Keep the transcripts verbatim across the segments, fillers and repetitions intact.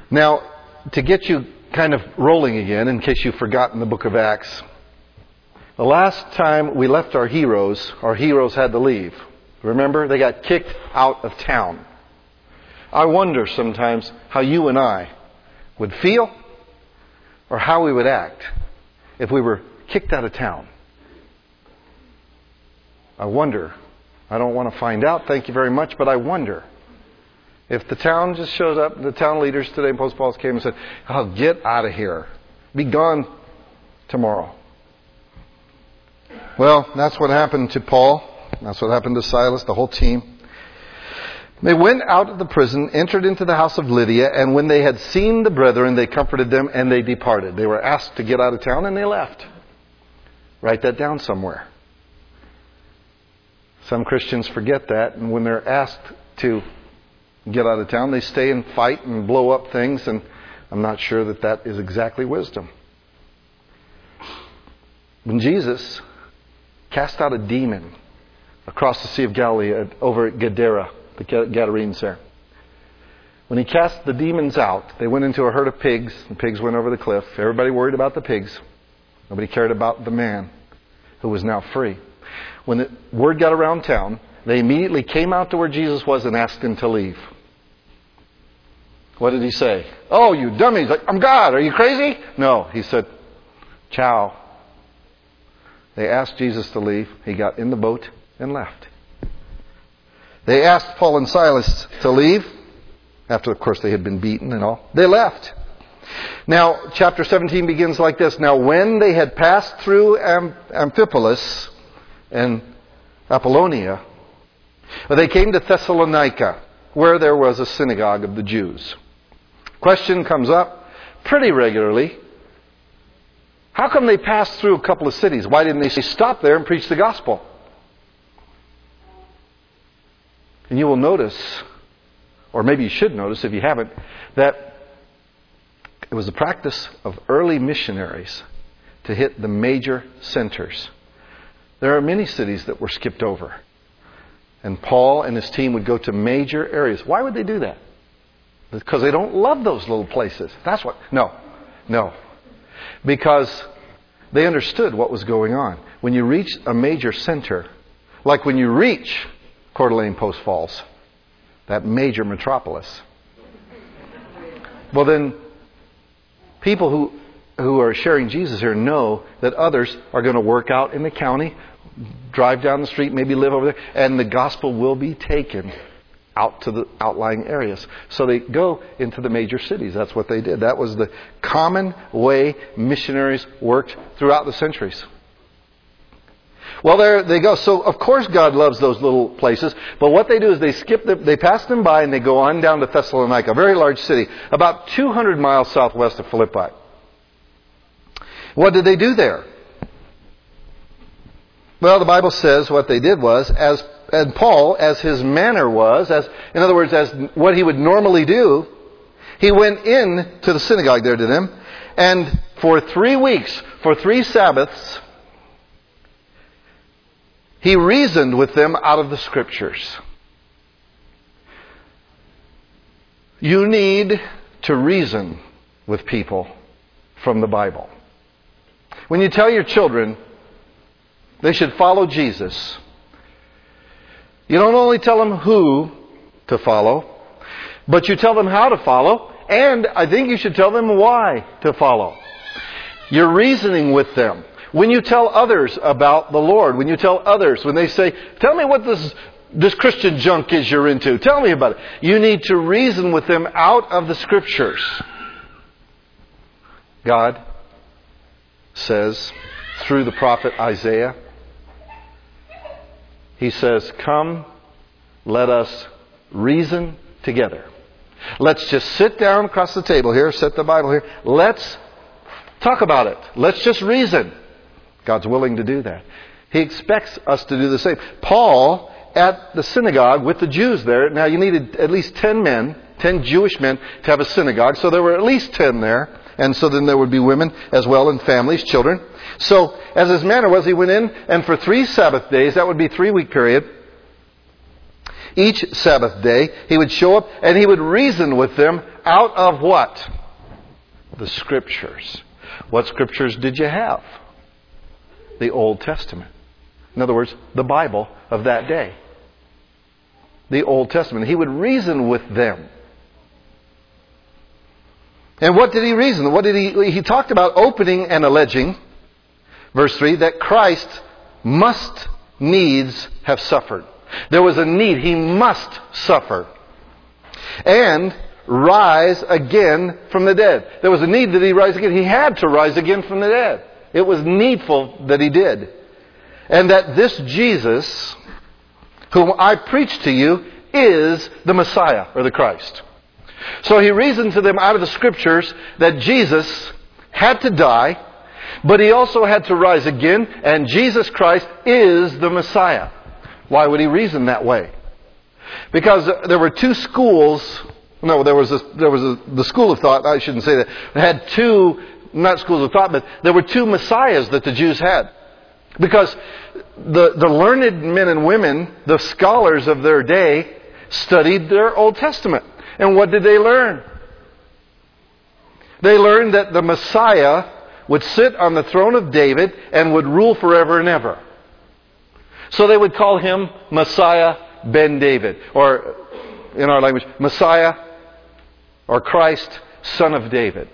Now, to get you kind of rolling again, in case you've forgotten the book of Acts, the last time we left our heroes, our heroes had to leave. Remember? They got kicked out of town. I wonder sometimes how you and I would feel or how we would act if we were kicked out of town. I wonder. I don't want to find out, thank you very much, but I wonder if the town just shows up, the town leaders today in Post Falls came and said, oh, get out of here. Be gone tomorrow. Well, that's what happened to Paul. That's what happened to Silas, the whole team. They went out of the prison, entered into the house of Lydia, and when they had seen the brethren, they comforted them and they departed. They were asked to get out of town and they left. Write that down somewhere. Some Christians forget that, and when they're asked to get out of town, they stay and fight and blow up things, and I'm not sure that that is exactly wisdom. When Jesus cast out a demon across the Sea of Galilee at, over at Gadara, the Gadarenes there. When he cast the demons out, they went into a herd of pigs. The pigs went over the cliff. Everybody worried about the pigs. Nobody cared about the man who was now free. When the word got around town, they immediately came out to where Jesus was and asked him to leave. What did he say? Oh, you dummies. I'm God. Are you crazy? No. He said, ciao. They asked Jesus to leave. He got in the boat and left. They asked Paul and Silas to leave. After, of course, they had been beaten and all. They left. Now, chapter seventeen begins like this. Now, when they had passed through Am- Amphipolis and Apollonia, they came to Thessalonica, where there was a synagogue of the Jews. Question comes up pretty regularly. How come they passed through a couple of cities? Why didn't they stop there and preach the gospel? And you will notice, or maybe you should notice if you haven't, that it was the practice of early missionaries to hit the major centers. There are many cities that were skipped over. And Paul and his team would go to major areas. Why would they do that? Because they don't love those little places. That's what... No. No. Because they understood what was going on. When you reach a major center, like when you reach Coeur d'Alene, Post Falls, that major metropolis, well then, people who who are sharing Jesus here know that others are going to work out in the county, drive down the street, maybe live over there, and the gospel will be taken out to the outlying areas. So they go into the major cities. That's what they did. That was the common way missionaries worked throughout the centuries. Well, there they go. So, of course, God loves those little places. But what they do is they skip, the, they pass them by and they go on down to Thessalonica, a very large city, about two hundred miles southwest of Philippi. What did they do there? Well, the Bible says what they did was, as and Paul, as his manner was, as in other words, as what he would normally do, he went in to the synagogue there to them, and for three weeks, for three Sabbaths, he reasoned with them out of the Scriptures. You need to reason with people from the Bible. When you tell your children they should follow Jesus, you don't only tell them who to follow, but you tell them how to follow, and I think you should tell them why to follow. You're reasoning with them. When you tell others about the Lord, when you tell others, when they say, tell me what this this Christian junk is you're into, tell me about it. You need to reason with them out of the Scriptures. God says, through the prophet Isaiah, He says, come, let us reason together. Let's just sit down across the table here, set the Bible here. Let's talk about it. Let's just reason. God's willing to do that. He expects us to do the same. Paul, at the synagogue with the Jews there, now you needed at least ten men, ten Jewish men to have a synagogue. So there were at least ten there. And so then there would be women as well, and families, children. So, as his manner was, he went in, and for three Sabbath days, that would be a three-week period, Each Sabbath day, he would show up and he would reason with them out of what? The Scriptures. What Scriptures did you have? The Old Testament. In other words, the Bible of that day. The Old Testament. He would reason with them. And what did he reason? What did he? He talked about opening and alleging, verse three, that Christ must needs have suffered. There was a need. He must suffer. And rise again from the dead. There was a need that he rise again. He had to rise again from the dead. It was needful that he did. And that this Jesus, whom I preach to you, is the Messiah, or the Christ. So he reasoned to them out of the Scriptures that Jesus had to die, but he also had to rise again, and Jesus Christ is the Messiah. Why would he reason that way? Because there were two schools. No, there was a, there was a, the school of thought. I shouldn't say that. It had two, not schools of thought, but there were two Messiahs that the Jews had. Because the the learned men and women, the scholars of their day, studied their Old Testament. And what did they learn? They learned that the Messiah would sit on the throne of David and would rule forever and ever. So they would call him Messiah ben David. Or, in our language, Messiah or Christ, son of David.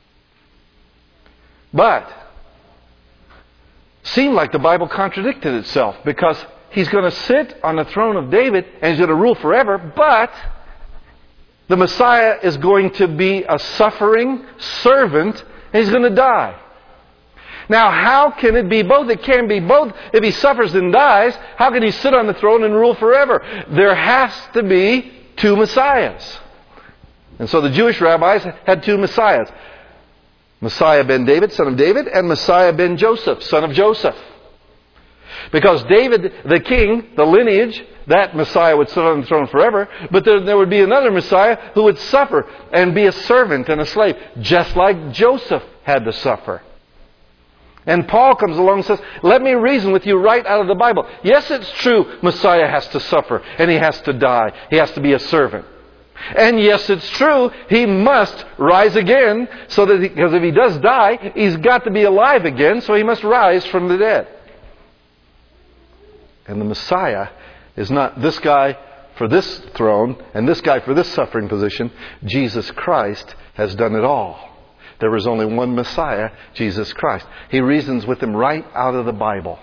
But seemed like the Bible contradicted itself, because he's going to sit on the throne of David and he's going to rule forever, but the Messiah is going to be a suffering servant and he's going to die. Now, how can it be both? It can be both. If he suffers and dies, how can he sit on the throne and rule forever? There has to be two Messiahs. And so the Jewish rabbis had two Messiahs. Messiah ben David, son of David, and Messiah ben Joseph, son of Joseph. Because David, the king, the lineage, that Messiah would sit on the throne forever, but there, there would be another Messiah who would suffer and be a servant and a slave, just like Joseph had to suffer. And Paul comes along and says, let me reason with you right out of the Bible. Yes, it's true, Messiah has to suffer and he has to die. He has to be a servant. And yes, it's true, he must rise again, so that he, because if he does die, he's got to be alive again, so he must rise from the dead. And the Messiah is not this guy for this throne and this guy for this suffering position. Jesus Christ has done it all. There is only one Messiah, Jesus Christ. He reasons with him right out of the Bible.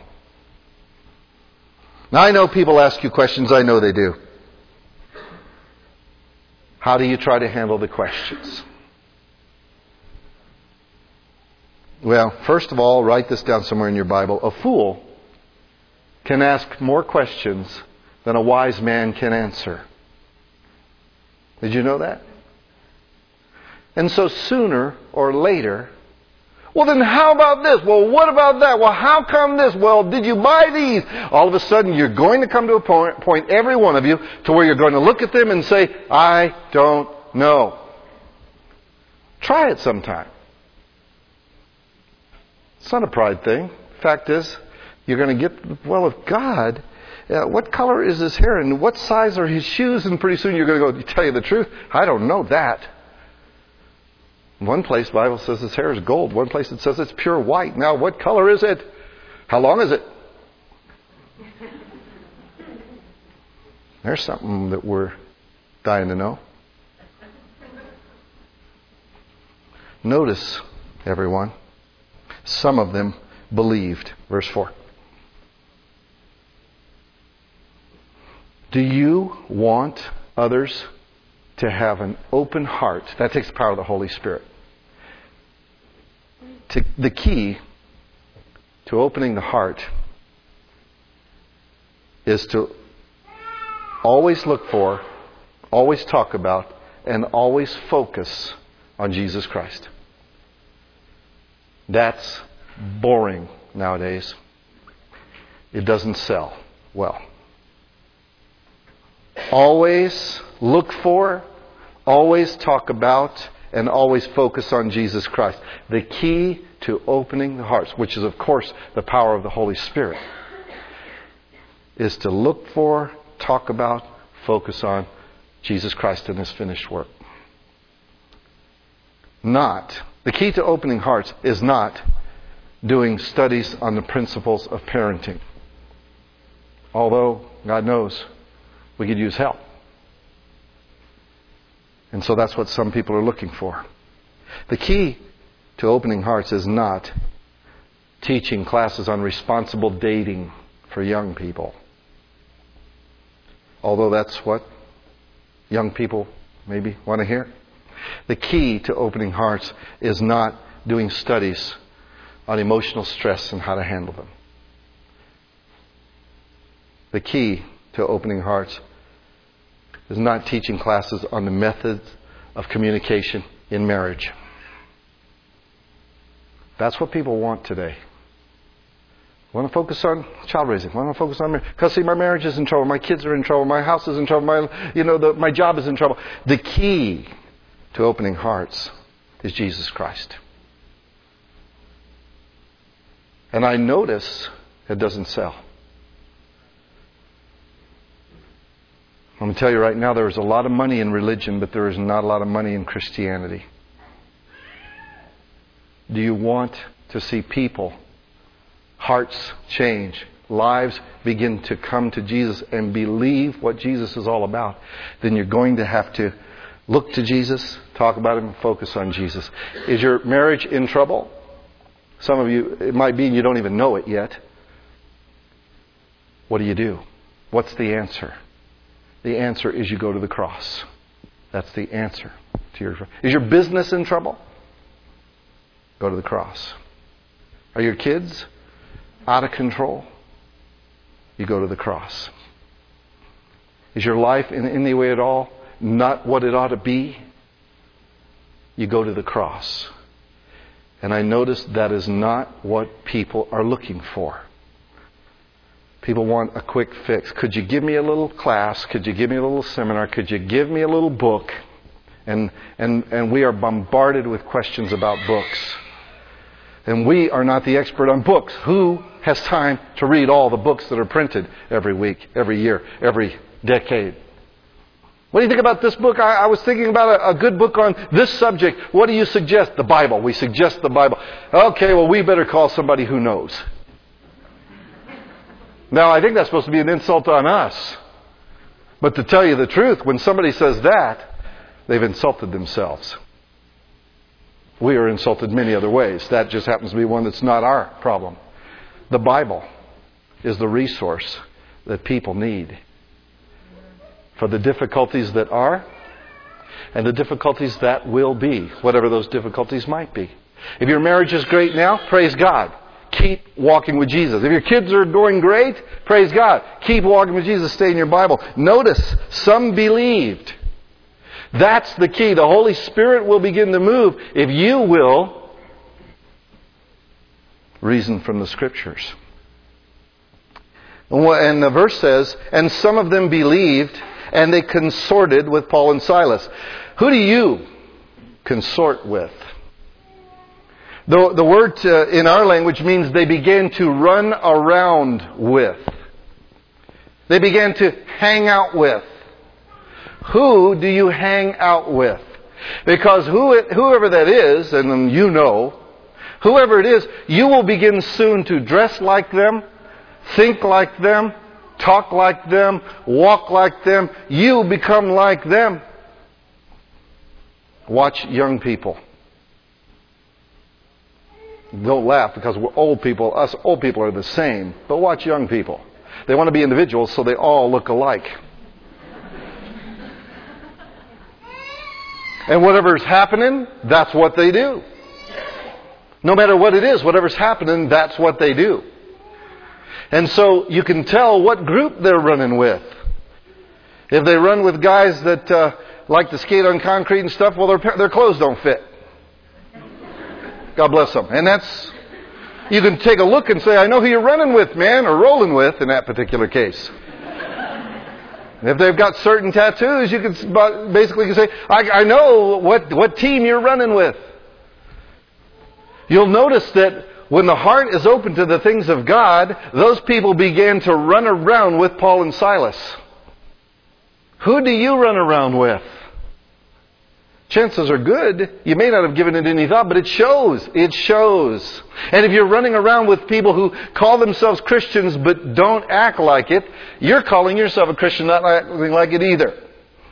Now, I know people ask you questions. I know they do. How do you try to handle the questions? Well, first of all, write this down somewhere in your Bible. A fool can ask more questions than a wise man can answer. Did you know that? And so sooner or later, well then how about this? Well, what about that? Well, how come this? Well, did you buy these? All of a sudden you're going to come to a point, point, every one of you, to where you're going to look at them and say, I don't know. Try it sometime. It's not a pride thing. Fact is, you're going to get, well, if God, uh, what color is his hair and what size are his shoes? And pretty soon you're going to go, to tell you the truth, I don't know that. One place the Bible says his hair is gold. One place it says it's pure white. Now, what color is it? How long is it? There's something that we're dying to know. Notice, everyone, some of them believed. Verse four. Do you want others to have an open heart? That takes the power of the Holy Spirit. To, the key to opening the heart is to always look for, always talk about, and always focus on Jesus Christ. That's boring nowadays. It doesn't sell well. Always look for, always talk about, and always focus on Jesus Christ. The key to opening the hearts, which is of course the power of the Holy Spirit, is to look for, talk about, focus on Jesus Christ and His finished work. Not, the key to opening hearts is not doing studies on the principles of parenting. Although, God knows, we could use help. And so that's what some people are looking for. The key to opening hearts is not teaching classes on responsible dating for young people. Although that's what young people maybe want to hear. The key to opening hearts is not doing studies on emotional stress and how to handle them. The key to opening hearts is not teaching classes on the methods of communication in marriage. That's what people want today. I want to focus on child raising. I want to focus on marriage. Because see, my marriage is in trouble. My kids are in trouble. My house is in trouble. My, you know, the, my job is in trouble. The key to opening hearts is Jesus Christ. And I notice it doesn't sell. I'm going to tell you right now, there is a lot of money in religion, but there is not a lot of money in Christianity. Do you want to see people, hearts change, lives begin to come to Jesus and believe what Jesus is all about? Then you're going to have to look to Jesus, talk about Him, and focus on Jesus. Is your marriage in trouble? Some of you, it might be you don't even know it yet. What do you do? What's the answer? The answer is you go to the cross. That's the answer to your. Is your business in trouble? Go to the cross. Are your kids out of control? You go to the cross. Is your life in any way at all not what it ought to be? You go to the cross. And I notice that is not what people are looking for. People want a quick fix. Could you give me a little class? Could you give me a little seminar? Could you give me a little book? And and and we are bombarded with questions about books. And we are not the expert on books. Who has time to read all the books that are printed every week, every year, every decade? What do you think about this book? I, I was thinking about a, a good book on this subject. What do you suggest? The Bible. We suggest the Bible. Okay, well, we better call somebody who knows. Now, I think that's supposed to be an insult on us. But to tell you the truth, when somebody says that, they've insulted themselves. We are insulted many other ways. That just happens to be one that's not our problem. The Bible is the resource that people need for the difficulties that are and the difficulties that will be, whatever those difficulties might be. If your marriage is great now, praise God. Keep walking with Jesus. If your kids are doing great, praise God. Keep walking with Jesus. Stay in your Bible. Notice, some believed. That's the key. The Holy Spirit will begin to move if you will reason from the Scriptures. And the verse says, and some of them believed, and they consorted with Paul and Silas. Who do you consort with? The, the word uh, in our language means they began to run around with. They began to hang out with. Who do you hang out with? Because who it, whoever that is, and you know, whoever it is, you will begin soon to dress like them, think like them, talk like them, walk like them. You become like them. Watch young people. Don't laugh because we're old people. Us old people are the same. But watch young people. They want to be individuals so they all look alike. And whatever's happening, that's what they do. No matter what it is, whatever's happening, that's what they do. And so you can tell what group they're running with. If they run with guys that uh, like to skate on concrete and stuff, well, their, their clothes don't fit. God bless them. And that's, you can take a look and say, I know who you're running with, man, or rolling with in that particular case. And if they've got certain tattoos, you can basically say, I, I know what, what team you're running with. You'll notice that when the heart is open to the things of God, those people began to run around with Paul and Silas. Who do you run around with? Chances are good. You may not have given it any thought, but it shows. It shows. And if you're running around with people who call themselves Christians but don't act like it, you're calling yourself a Christian, not acting like it either.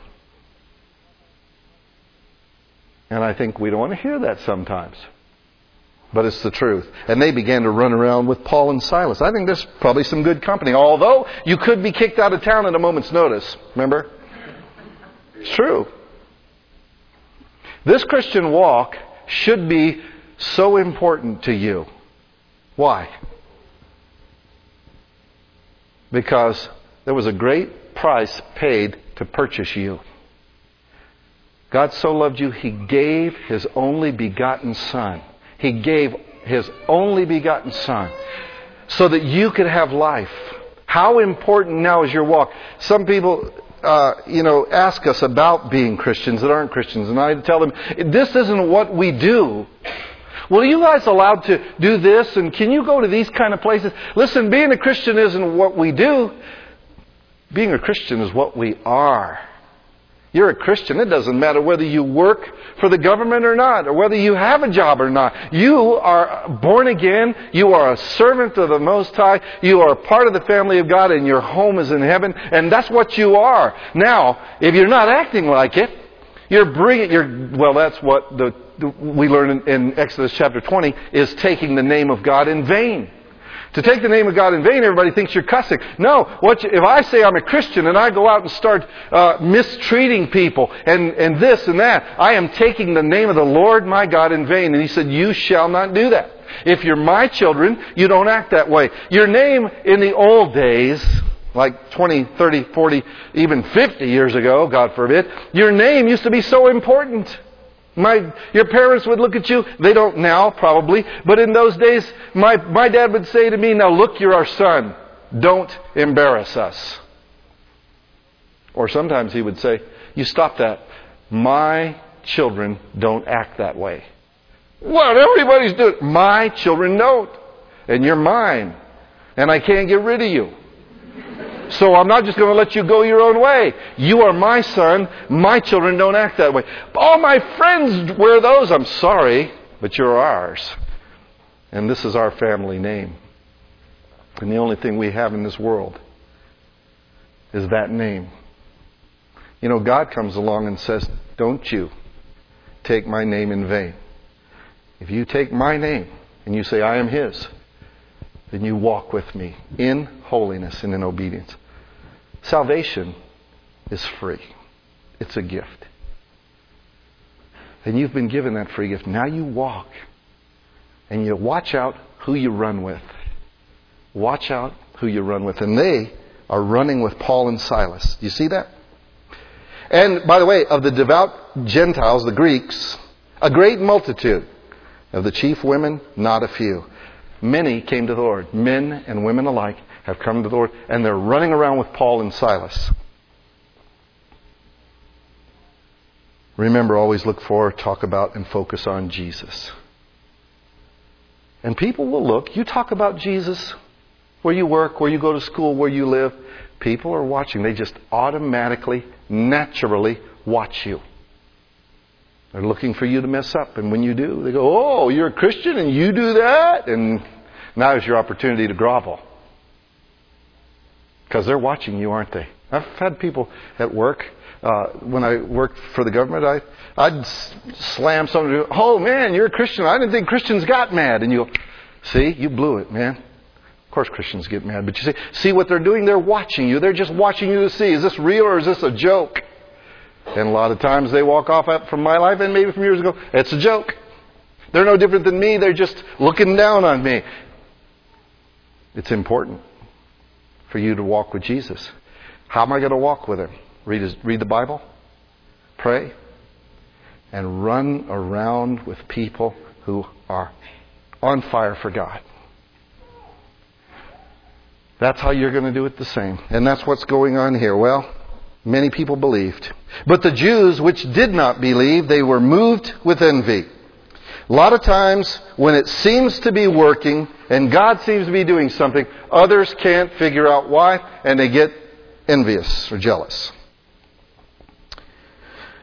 And I think we don't want to hear that sometimes. But it's the truth. And they began to run around with Paul and Silas. I think there's probably some good company. Although you could be kicked out of town at a moment's notice. Remember? It's true. This Christian walk should be so important to you. Why? Because there was a great price paid to purchase you. God so loved you, He gave His only begotten Son. He gave His only begotten Son so that you could have life. How important now is your walk? Some people... Uh, you know, ask us about being Christians that aren't Christians. And I tell them, this isn't what we do. Well, are you guys allowed to do this? And can you go to these kind of places? Listen, being a Christian isn't what we do. Being a Christian is what we are. You're a Christian. It doesn't matter whether you work for the government or not, or whether you have a job or not. You are born again. You are a servant of the Most High. You are a part of the family of God, and your home is in heaven. And that's what you are. Now, if you're not acting like it, you're bringing. You're well. That's what the, the we learn in, in Exodus chapter twenty is taking the name of God in vain. To take the name of God in vain, everybody thinks you're cussing. No, what you, if I say I'm a Christian and I go out and start uh, mistreating people and, and this and that, I am taking the name of the Lord my God in vain. And He said, you shall not do that. If you're my children, you don't act that way. Your name in the old days, like twenty, thirty, forty, even fifty years ago, God forbid, your name used to be so important. My, your parents would look at you. They don't now, probably. But in those days, my, my dad would say to me, now look, you're our son. Don't embarrass us. Or sometimes he would say, you stop that. My children don't act that way. What? Everybody's doing it. My children don't. And you're mine. And I can't get rid of you. So I'm not just going to let you go your own way. You are my son. My children don't act that way. All my friends wear those. I'm sorry, but you're ours. And this is our family name. And the only thing we have in this world is that name. You know, God comes along and says, don't you take my name in vain. If you take my name and you say, I am His, then you walk with me in holiness and in obedience. Salvation is free. It's a gift. And you've been given that free gift. Now you walk. And you watch out who you run with. Watch out who you run with. And they are running with Paul and Silas. Do you see that? And by the way, of the devout Gentiles, the Greeks, a great multitude. Of the chief women, not a few. Many came to the Lord. Men and women alike have come to the Lord. And they're running around with Paul and Silas. Remember, always look for, talk about, and focus on Jesus. And people will look. You talk about Jesus where you work, where you go to school, where you live. People are watching. They just automatically, naturally watch you. They're looking for you to mess up. And when you do, they go, oh, you're a Christian and you do that? And now is your opportunity to grovel. Because they're watching you, aren't they? I've had people at work, uh, when I worked for the government, I, I'd s- slam somebody, oh man, you're a Christian. I didn't think Christians got mad. And you go, see, you blew it, man. Of course Christians get mad. But you see, see what they're doing? They're watching you. They're just watching you to see, is this real or is this a joke? And a lot of times they walk off from my life and maybe from years ago, it's a joke. They're no different than me. They're just looking down on me. It's important for you to walk with Jesus. How am I going to walk with Him? Read, his, read the Bible, pray, and run around with people who are on fire for God. That's how you're going to do it the same. And that's what's going on here. Well, many people believed. But the Jews which did not believe, they were moved with envy. A lot of times when it seems to be working and God seems to be doing something, others can't figure out why and they get envious or jealous.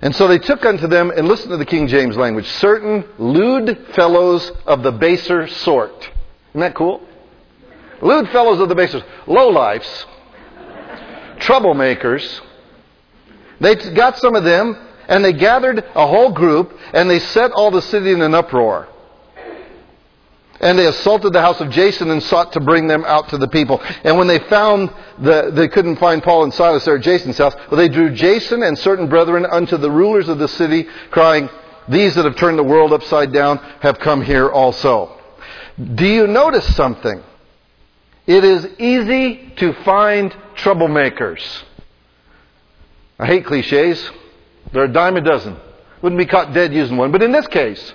And so they took unto them, and listen to the King James language, certain lewd fellows of the baser sort. Isn't that cool? Lewd fellows of the baser sort. Lowlifes. Troublemakers. They got some of them, and they gathered a whole group, and they set all the city in an uproar. And they assaulted the house of Jason and sought to bring them out to the people. And when they found the, they couldn't find Paul and Silas there at Jason's house, well, they drew Jason and certain brethren unto the rulers of the city, crying, these that have turned the world upside down have come here also. Do you notice something? It is easy to find troublemakers. I hate cliches. They're a dime a dozen. Wouldn't be caught dead using one. But in this case,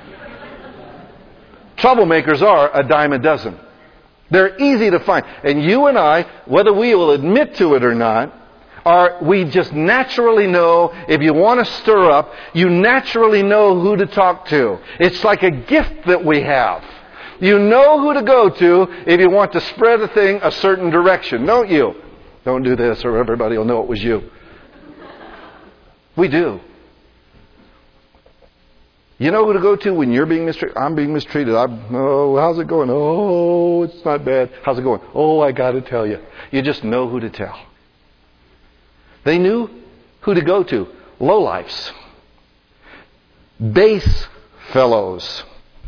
troublemakers are a dime a dozen. They're easy to find. And you and I, whether we will admit to it or not, are we just naturally know, if you want to stir up, you naturally know who to talk to. It's like a gift that we have. You know who to go to if you want to spread a thing a certain direction, don't you? Don't do this or everybody will know it was you. We do. You know who to go to when you're being mistreated? I'm being mistreated. I'm, oh, how's it going? Oh, it's not bad. How's it going? Oh, I got to tell you. You just know who to tell. They knew who to go to. Lowlifes. Base fellows.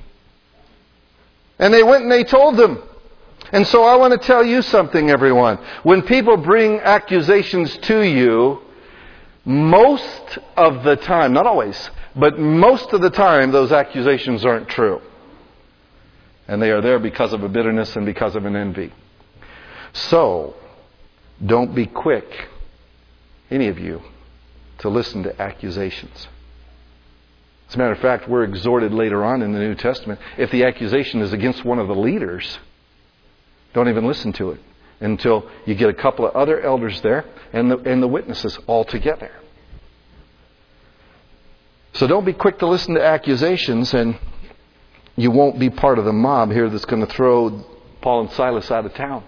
And they went and they told them. And so I want to tell you something, everyone. When people bring accusations to you, most of the time, not always, but most of the time, those accusations aren't true. And they are there because of a bitterness and because of an envy. So, don't be quick, any of you, to listen to accusations. As a matter of fact, we're exhorted later on in the New Testament, if the accusation is against one of the leaders, don't even listen to it until you get a couple of other elders there and the, and the witnesses all together. So don't be quick to listen to accusations, and you won't be part of the mob here that's going to throw Paul and Silas out of town.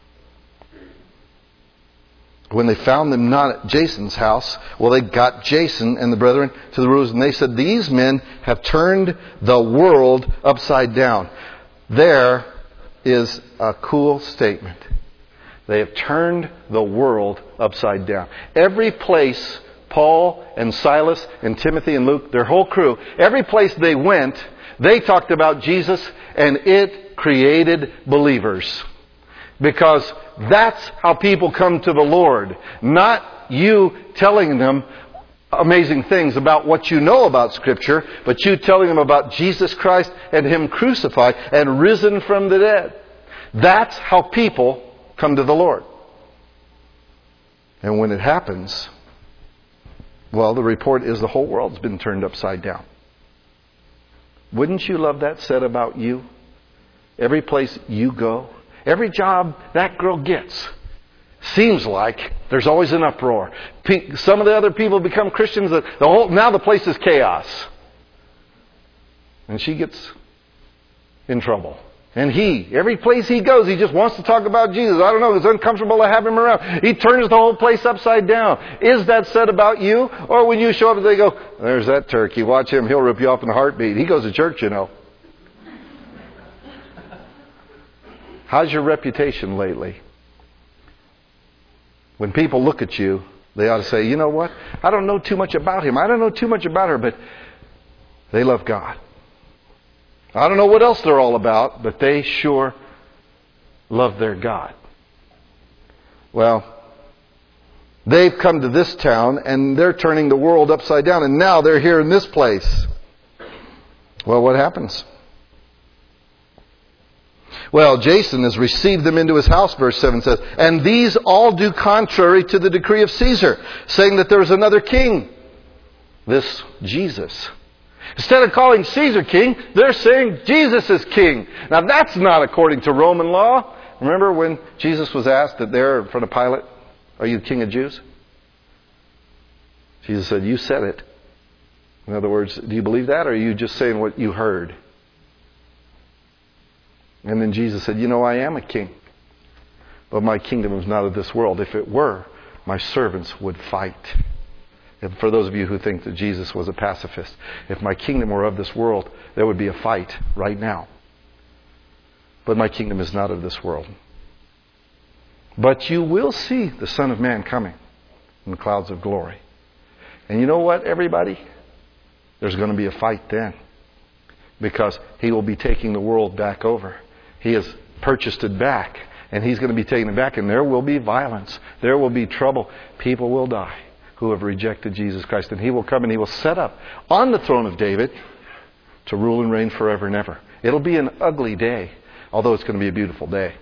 When they found them not at Jason's house, well, they got Jason and the brethren to the rulers, and they said, these men have turned the world upside down. There is a cool statement. They have turned the world upside down. Every place Paul and Silas and Timothy and Luke, their whole crew, every place they went, they talked about Jesus, and it created believers. Because that's how people come to the Lord. Not you telling them amazing things about what you know about Scripture, but you telling them about Jesus Christ and Him crucified and risen from the dead. That's how people come to the Lord. And when it happens, well, the report is the whole world's been turned upside down. Wouldn't you love that said about you? Every place you go, every job that girl gets, seems like there's always an uproar. Some of the other people become Christians. The whole, now the place is chaos. And she gets in trouble. And he, every place he goes, he just wants to talk about Jesus. I don't know, it's uncomfortable to have him around. He turns the whole place upside down. Is that said about you? Or when you show up and they go, there's that turkey, watch him, he'll rip you off in a heartbeat. He goes to church, you know. How's your reputation lately? When people look at you, they ought to say, you know what? I don't know too much about him. I don't know too much about her, but they love God. I don't know what else they're all about, but they sure love their God. Well, they've come to this town and they're turning the world upside down, and now they're here in this place. Well, what happens? Well, Jason has received them into his house, verse seven says, and these all do contrary to the decree of Caesar, saying that there is another king, this Jesus. Instead of calling Caesar king, they're saying Jesus is king. Now that's not according to Roman law. Remember when Jesus was asked that there in front of Pilate, are you the king of Jews? Jesus said, you said it. In other words, do you believe that, or are you just saying what you heard? And then Jesus said, you know, I am a king. But my kingdom is not of this world. If it were, my servants would fight. If, for those of you who think that Jesus was a pacifist, if my kingdom were of this world, there would be a fight right now. But my kingdom is not of this world. But you will see the Son of Man coming in the clouds of glory. And you know what, everybody? There's going to be a fight then. Because He will be taking the world back over. He has purchased it back. And He's going to be taking it back. And there will be violence. There will be trouble. People will die who have rejected Jesus Christ. And He will come and He will set up on the throne of David to rule and reign forever and ever. It'll be an ugly day. Although it's going to be a beautiful day.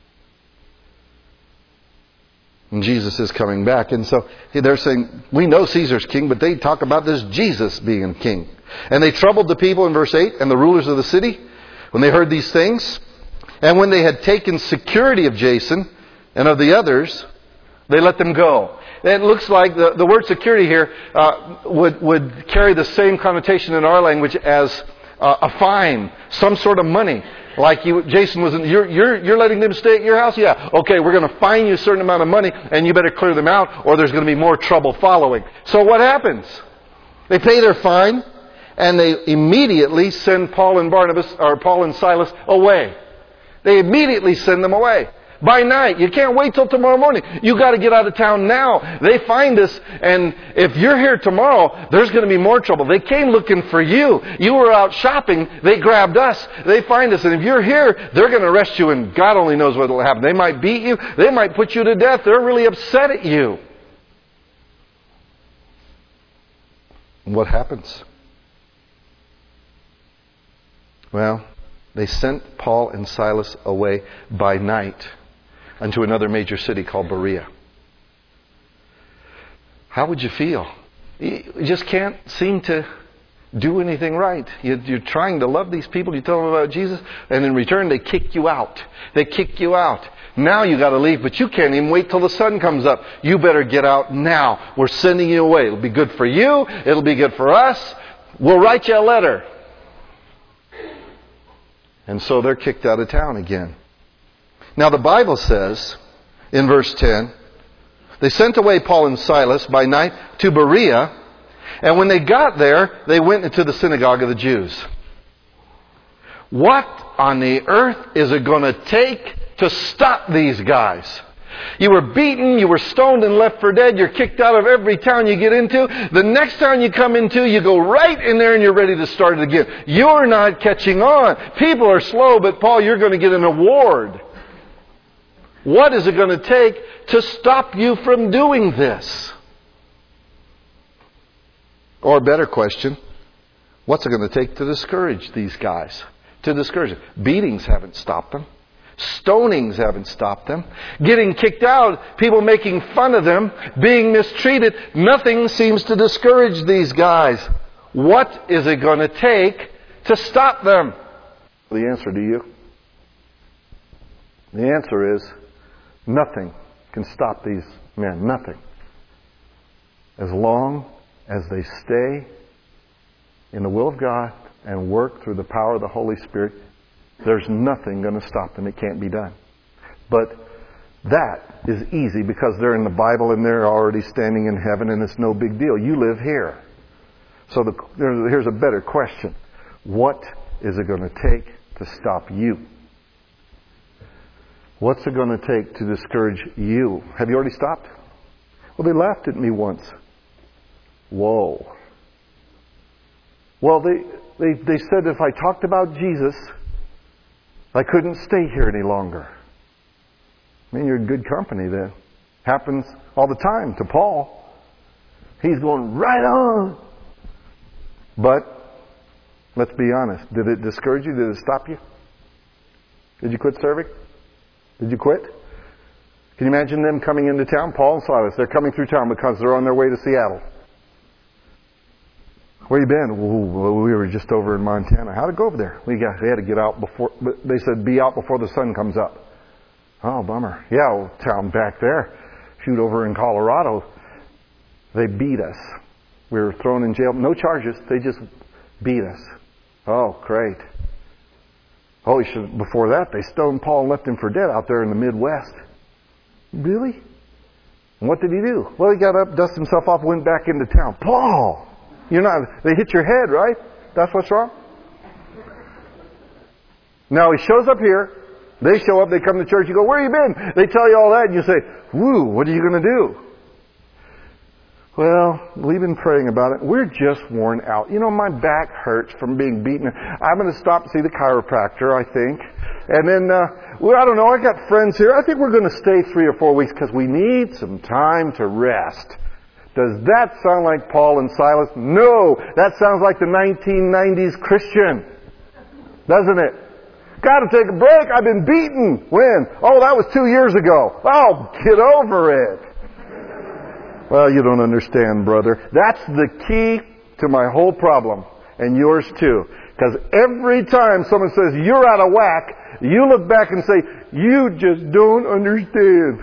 And Jesus is coming back. And so they're saying, we know Caesar's king, but they talk about this Jesus being king. And they troubled the people in verse eight and the rulers of the city when they heard these things. And when they had taken security of Jason and of the others, they let them go. It looks like the, the word security here uh, would, would carry the same connotation in our language as uh, a fine, some sort of money. Like you, Jason was, in, you're, you're, you're letting them stay at your house? Yeah. Okay, we're going to fine you a certain amount of money and you better clear them out or there's going to be more trouble following. So what happens? They pay their fine and they immediately send Paul and Barnabas, or Paul and Silas away. They immediately send them away. By night. You can't wait till tomorrow morning. You got to get out of town now. They find us, and if you're here tomorrow, there's going to be more trouble. They came looking for you. You were out shopping. They grabbed us. They find us, and if you're here, they're going to arrest you, and God only knows what will happen. They might beat you. They might put you to death. They're really upset at you. And what happens? Well, they sent Paul and Silas away by night unto another major city called Berea. How would you feel? You just can't seem to do anything right. You're trying to love these people. You tell them about Jesus, and in return they kick you out. They kick you out. Now you got to leave, but you can't even wait till the sun comes up. You better get out now. We're sending you away. It'll be good for you. It'll be good for us. We'll write you a letter. And so they're kicked out of town again. Now the Bible says, in verse ten, they sent away Paul and Silas by night to Berea, and when they got there, they went into the synagogue of the Jews. What on the earth is it going to take to stop these guys? You were beaten, you were stoned and left for dead, you're kicked out of every town you get into. The next town you come into, you go right in there and you're ready to start it again. You're not catching on. People are slow, but Paul, you're going to get an award. What is it going to take to stop you from doing this? Or a better question, what's it going to take to discourage these guys? To discourage them. Beatings haven't stopped them. Stonings haven't stopped them. Getting kicked out, people making fun of them, being mistreated, nothing seems to discourage these guys. What is it going to take to stop them? The answer to you? The answer is nothing can stop these men. Nothing. As long as they stay in the will of God and work through the power of the Holy Spirit, there's nothing going to stop them. It can't be done. But that is easy because they're in the Bible and they're already standing in heaven and it's no big deal. You live here. So the, here's a better question. What is it going to take to stop you? What's it going to take to discourage you? Have you already stopped? Well, they laughed at me once. Whoa. Well, they, they, they said if I talked about Jesus, I couldn't stay here any longer. I mean, you're in good company then. Happens all the time to Paul. He's going right on. But, let's be honest. Did it discourage you? Did it stop you? Did you quit serving? Did you quit? Can you imagine them coming into town? Paul and Silas, they're coming through town because they're on their way to Seattle. Where you been? Ooh, we were just over in Montana. How'd it go over there? We got, they had to get out before, they said be out before the sun comes up. Oh, bummer. Yeah, well, town back there. Shoot, over in Colorado, they beat us. We were thrown in jail. No charges. They just beat us. Oh, great. Oh, you should, before that, they stoned Paul and left him for dead out there in the Midwest. Really? And what did he do? Well, he got up, dusted himself off, went back into town. Paul! You're not, they hit your head, right? That's what's wrong? Now he shows up here. They show up, they come to church, you go, where you been? They tell you all that, and you say, woo, what are you going to do? Well, we've been praying about it. We're just worn out. You know, my back hurts from being beaten. I'm going to stop and see the chiropractor, I think. And then, uh, well, I don't know, I got friends here. I think we're going to stay three or four weeks because we need some time to rest. Does that sound like Paul and Silas? No, that sounds like the nineteen nineties Christian. Doesn't it? Got to take a break. I've been beaten. When? Oh, that was two years ago. Oh, get over it. Well, you don't understand, brother. That's the key to my whole problem, and yours too. Because every time someone says, you're out of whack, you look back and say, you just don't understand.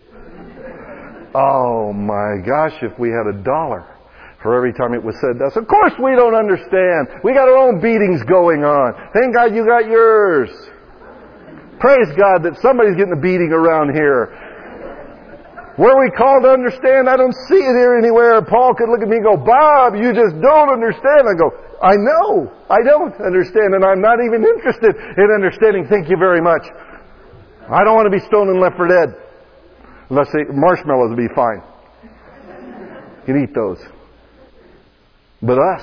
Oh my gosh, if we had a dollar for every time it was said to us. Of course we don't understand. We got our own beatings going on. Thank God you got yours. Praise God that somebody's getting a beating around here. Were we called to understand? I don't see it here anywhere. Paul could look at me and go, Bob, you just don't understand. I go, I know. I don't understand, and I'm not even interested in understanding. Thank you very much. I don't want to be stoned and left for dead. Unless they, marshmallows would be fine. You can eat those. But us,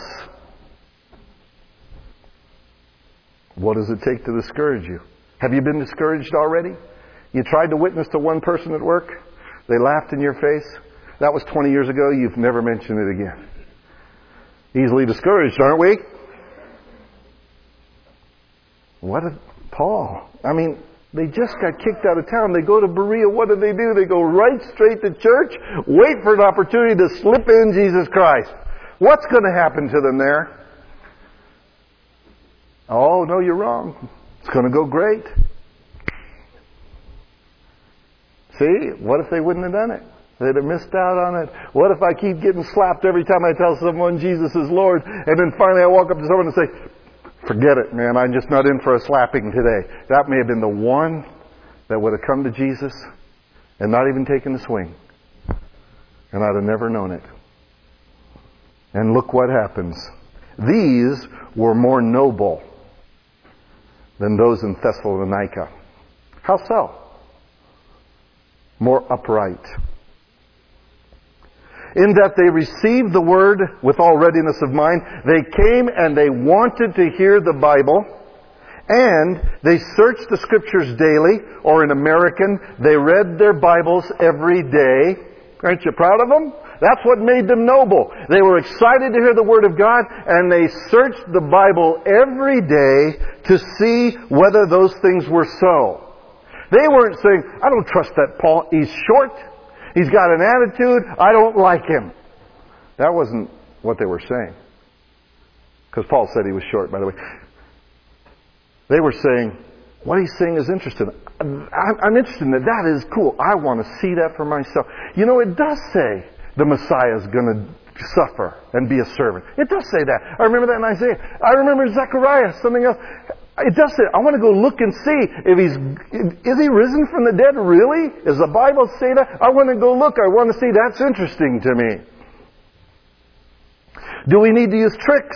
what does it take to discourage you? Have you been discouraged already? You tried to witness to one person at work? They laughed in your face? That was twenty years ago. You've never mentioned it again. Easily discouraged, aren't we? What if Paul? I mean, they just got kicked out of town. They go to Berea. What do they do? They go right straight to church, wait for an opportunity to slip in Jesus Christ. What's going to happen to them there? Oh, no, you're wrong. It's going to go great. See, what if they wouldn't have done it? They'd have missed out on it. What if I keep getting slapped every time I tell someone Jesus is Lord, and then finally I walk up to someone and say, forget it, man, I'm just not in for a slapping today. That may have been the one that would have come to Jesus and not even taken the swing. And I'd have never known it. And look what happens. These were more noble than those in Thessalonica. How so? More upright. In that they received the word with all readiness of mind. They came and they wanted to hear the Bible. And they searched the Scriptures daily. Or in American, they read their Bibles every day. Aren't you proud of them? That's what made them noble. They were excited to hear the Word of God, and they searched the Bible every day to see whether those things were so. They weren't saying, I don't trust that Paul. He's short. He's got an attitude. I don't like him. That wasn't what they were saying. Because Paul said he was short, by the way. They were saying, what he's saying is interesting. I'm interested in that. That is cool. I want to see that for myself. You know, it does say the Messiah is going to suffer and be a servant. It does say that. I remember that in Isaiah. I remember Zechariah, something else. It does say, I want to go look and see if he's, is he risen from the dead really? Does the Bible say that? I want to go look. I want to see. That's interesting to me. Do we need to use tricks?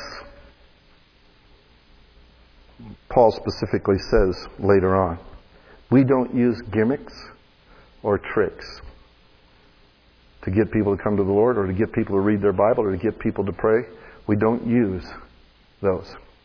Paul specifically says later on, we don't use gimmicks or tricks to get people to come to the Lord or to get people to read their Bible or to get people to pray. We don't use those.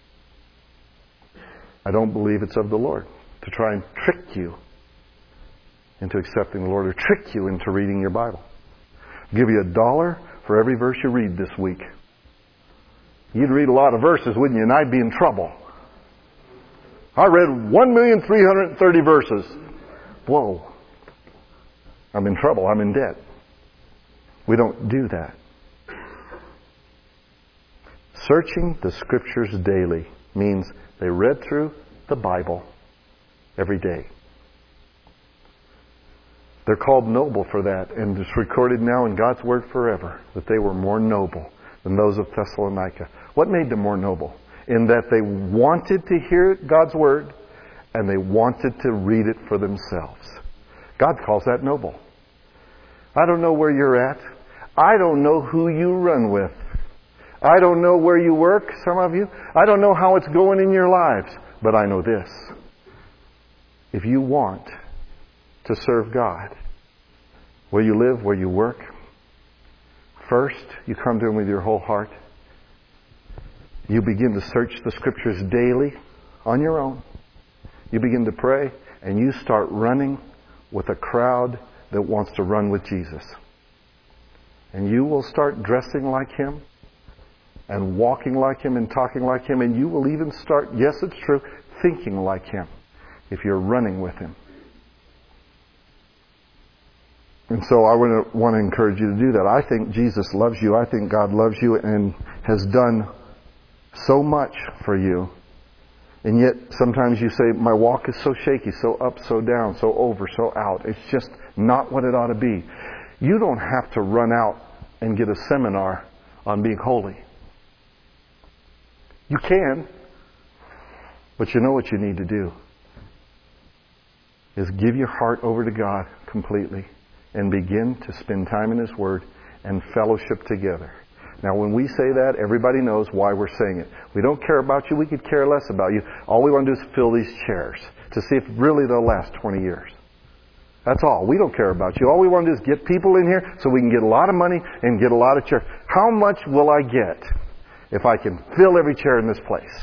I don't believe it's of the Lord to try and trick you into accepting the Lord or trick you into reading your Bible. I'll give you a dollar for every verse you read this week. You'd read a lot of verses, wouldn't you? And I'd be in trouble. I read one million three hundred thirty verses. Whoa. I'm in trouble. I'm in debt. We don't do that. Searching the Scriptures daily means they read through the Bible every day. They're called noble for that, and it's recorded now in God's Word forever that they were more noble than those of Thessalonica. What made them more noble? In that they wanted to hear God's Word and they wanted to read it for themselves. God calls that noble. I don't know where you're at. I don't know who you run with. I don't know where you work, some of you. I don't know how it's going in your lives. But I know this. If you want to serve God, where you live, where you work, first, you come to Him with your whole heart. You begin to search the Scriptures daily on your own. You begin to pray, and you start running with a crowd that wants to run with Jesus. And you will start dressing like Him, and walking like Him, and talking like Him, and you will even start, yes, it's true, thinking like Him, if you're running with Him. And so I want to, want to encourage you to do that. I think Jesus loves you. I think God loves you and has done so much for you. And yet, sometimes you say, my walk is so shaky, so up, so down, so over, so out. It's just not what it ought to be. You don't have to run out and get a seminar on being holy. You can. But you know what you need to do is give your heart over to God completely and begin to spend time in His Word and fellowship together. Now, when we say that, everybody knows why we're saying it. We don't care about you. We could care less about you. All we want to do is fill these chairs to see if really they'll last twenty years. That's all. We don't care about you. All we want to do is get people in here so we can get a lot of money and get a lot of chairs. How much will I get if I can fill every chair in this place?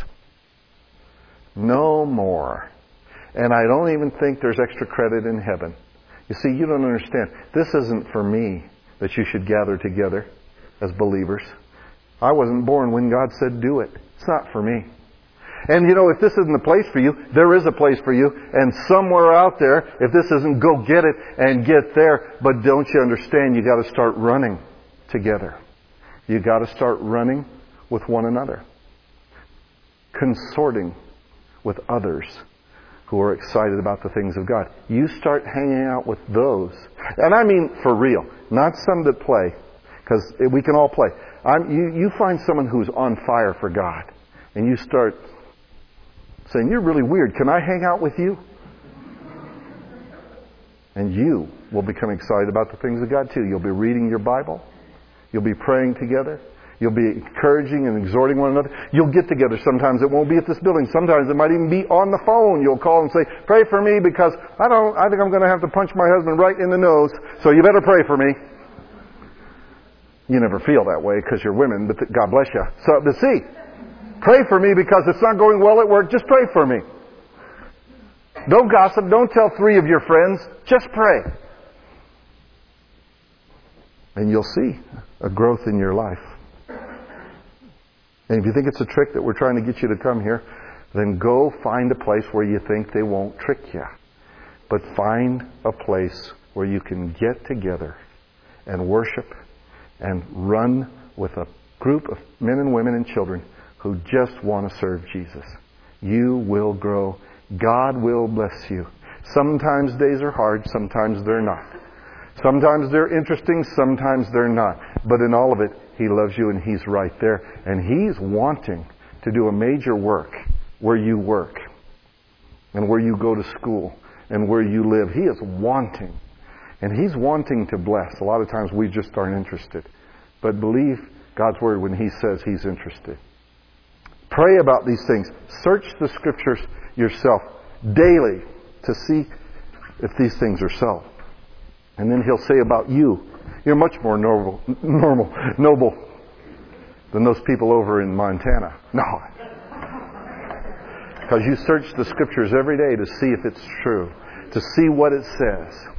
No more. And I don't even think there's extra credit in heaven. You see, you don't understand. This isn't for me that you should gather together as believers. I wasn't born when God said do it. It's not for me. And you know, if this isn't the place for you, there is a place for you. And somewhere out there, if this isn't, go get it and get there. But don't you understand, you got to start running together. You got to start running with one another. Consorting with others who are excited about the things of God. You start hanging out with those. And I mean for real. Not some that play. Because we can all play. I'm, you, you find someone who's on fire for God. And you start saying, you're really weird. Can I hang out with you? And you will become excited about the things of God too. You'll be reading your Bible. You'll be praying together. You'll be encouraging and exhorting one another. You'll get together. Sometimes it won't be at this building. Sometimes it might even be on the phone. You'll call and say, pray for me because I don't, I think I'm going to have to punch my husband right in the nose. So you better pray for me. You never feel that way because you're women, but God bless you. So, but see, pray for me because it's not going well at work. Just pray for me. Don't gossip. Don't tell three of your friends. Just pray. And you'll see a growth in your life. And if you think it's a trick that we're trying to get you to come here, then go find a place where you think they won't trick you. But find a place where you can get together and worship and run with a group of men and women and children who just want to serve Jesus. You will grow. God will bless you. Sometimes days are hard, sometimes they're not. Sometimes they're interesting, sometimes they're not. But in all of it, He loves you and He's right there. And He's wanting to do a major work where you work and where you go to school and where you live. He is wanting. And He's wanting to bless. A lot of times we just aren't interested. But believe God's Word when He says He's interested. Pray about these things. Search the Scriptures yourself daily to see if these things are so. And then He'll say about you, you're much more normal, normal, noble than those people over in Montana. No. Because you search the Scriptures every day to see if it's true, to see what it says.